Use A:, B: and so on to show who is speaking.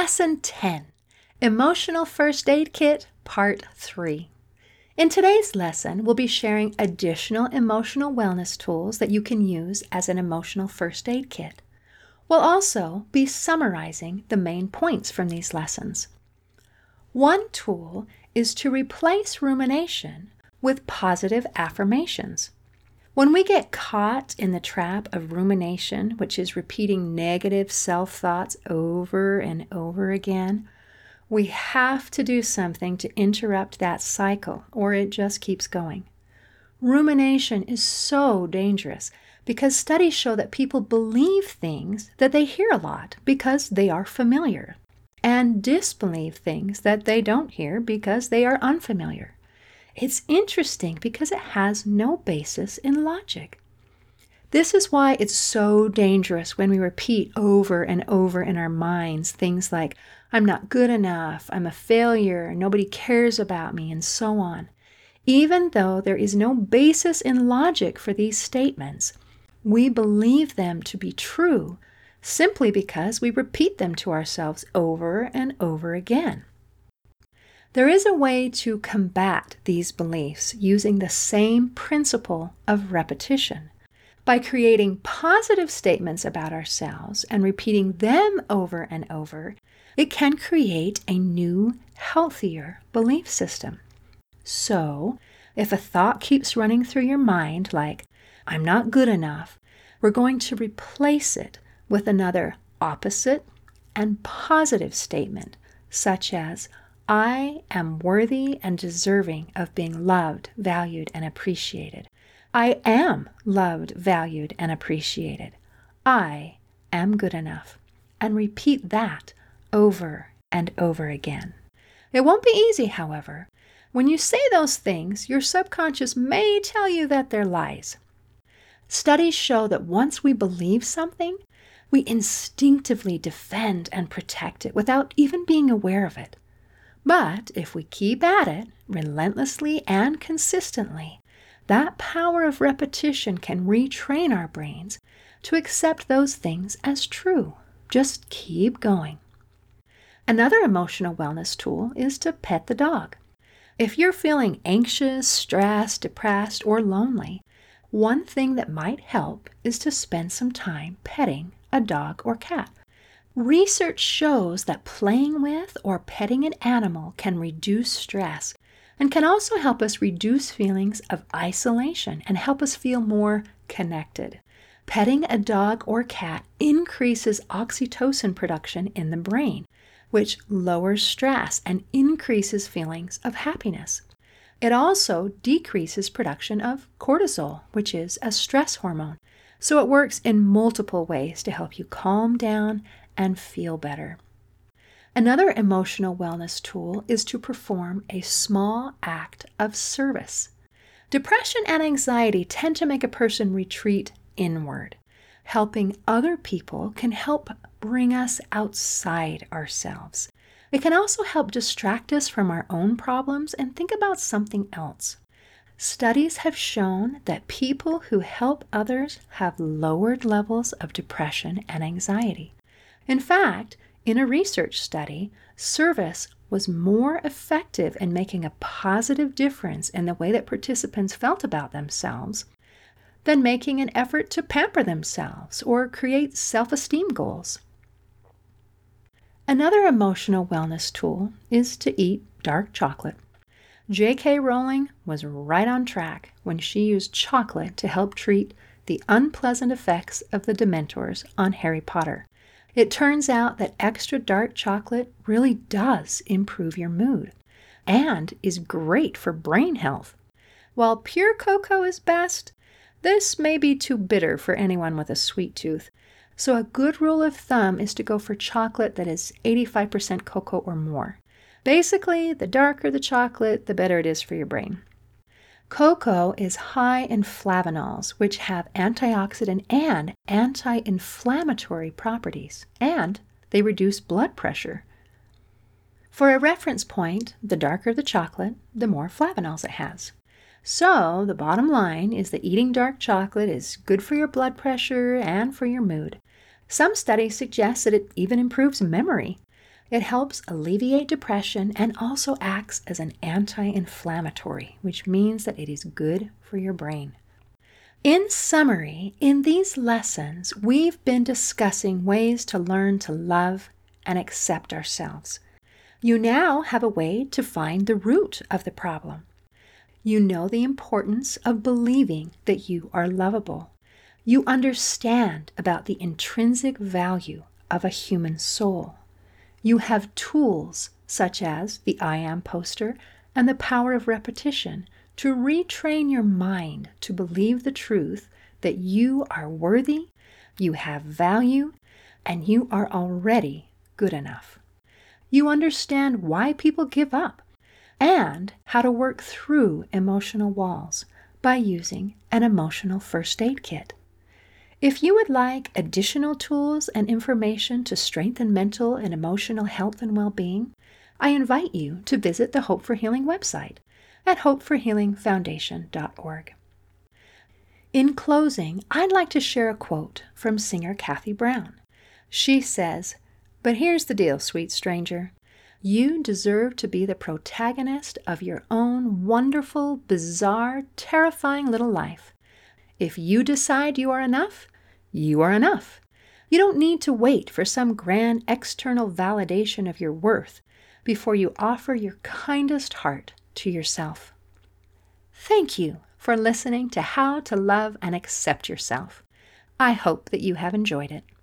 A: Lesson 10, Emotional First Aid Kit, Part 3. In today's lesson, we'll be sharing additional emotional wellness tools that you can use as an emotional first aid kit. We'll also be summarizing the main points from these lessons. One tool is to replace rumination with positive affirmations. When we get caught in the trap of rumination, which is repeating negative self-thoughts over and over again, we have to do something to interrupt that cycle, or it just keeps going. Rumination is so dangerous because studies show that people believe things that they hear a lot because they are familiar, and disbelieve things that they don't hear because they are unfamiliar. It's interesting because it has no basis in logic. This is why it's so dangerous when we repeat over and over in our minds things like, I'm not good enough, I'm a failure, nobody cares about me, and so on. Even though there is no basis in logic for these statements, we believe them to be true simply because we repeat them to ourselves over and over again. There is a way to combat these beliefs using the same principle of repetition. By creating positive statements about ourselves and repeating them over and over, it can create a new, healthier belief system. So, if a thought keeps running through your mind like, I'm not good enough, we're going to replace it with another opposite and positive statement, such as, I am worthy and deserving of being loved, valued, and appreciated. I am loved, valued, and appreciated. I am good enough. And repeat that over and over again. It won't be easy, however. When you say those things, your subconscious may tell you that they're lies. Studies show that once we believe something, we instinctively defend and protect it without even being aware of it. But if we keep at it relentlessly and consistently, that power of repetition can retrain our brains to accept those things as true. Just keep going. Another emotional wellness tool is to pet the dog. If you're feeling anxious, stressed, depressed, or lonely, one thing that might help is to spend some time petting a dog or cat. Research shows that playing with or petting an animal can reduce stress and can also help us reduce feelings of isolation and help us feel more connected. Petting a dog or cat increases oxytocin production in the brain, which lowers stress and increases feelings of happiness. It also decreases production of cortisol, which is a stress hormone. So it works in multiple ways to help you calm down and feel better. Another emotional wellness tool is to perform a small act of service. Depression and anxiety tend to make a person retreat inward. Helping other people can help bring us outside ourselves. It can also help distract us from our own problems and think about something else. Studies have shown that people who help others have lowered levels of depression and anxiety. In fact, in a research study, service was more effective in making a positive difference in the way that participants felt about themselves than making an effort to pamper themselves or create self-esteem goals. Another emotional wellness tool is to eat dark chocolate. J.K. Rowling was right on track when she used chocolate to help treat the unpleasant effects of the Dementors on Harry Potter. It turns out that extra dark chocolate really does improve your mood and is great for brain health. While pure cocoa is best, this may be too bitter for anyone with a sweet tooth. So a good rule of thumb is to go for chocolate that is 85% cocoa or more. Basically, the darker the chocolate, the better it is for your brain. Cocoa is high in flavanols, which have antioxidant and anti-inflammatory properties, and they reduce blood pressure. For a reference point, the darker the chocolate, the more flavanols it has. So, the bottom line is that eating dark chocolate is good for your blood pressure and for your mood. Some studies suggest that it even improves memory. It helps alleviate depression and also acts as an anti-inflammatory, which means that it is good for your brain. In summary, in these lessons, we've been discussing ways to learn to love and accept ourselves. You now have a way to find the root of the problem. You know the importance of believing that you are lovable. You understand about the intrinsic value of a human soul. You have tools such as the I Am poster and the power of repetition to retrain your mind to believe the truth that you are worthy, you have value, and you are already good enough. You understand why people give up and how to work through emotional walls by using an emotional first aid kit. If you would like additional tools and information to strengthen mental and emotional health and well-being, I invite you to visit the Hope for Healing website at hopeforhealingfoundation.org. In closing, I'd like to share a quote from singer Kathy Brown. She says, "But here's the deal, sweet stranger. You deserve to be the protagonist of your own wonderful, bizarre, terrifying little life. If you decide you are enough, you are enough. You don't need to wait for some grand external validation of your worth before you offer your kindest heart to yourself." Thank you for listening to How to Love and Accept Yourself. I hope that you have enjoyed it.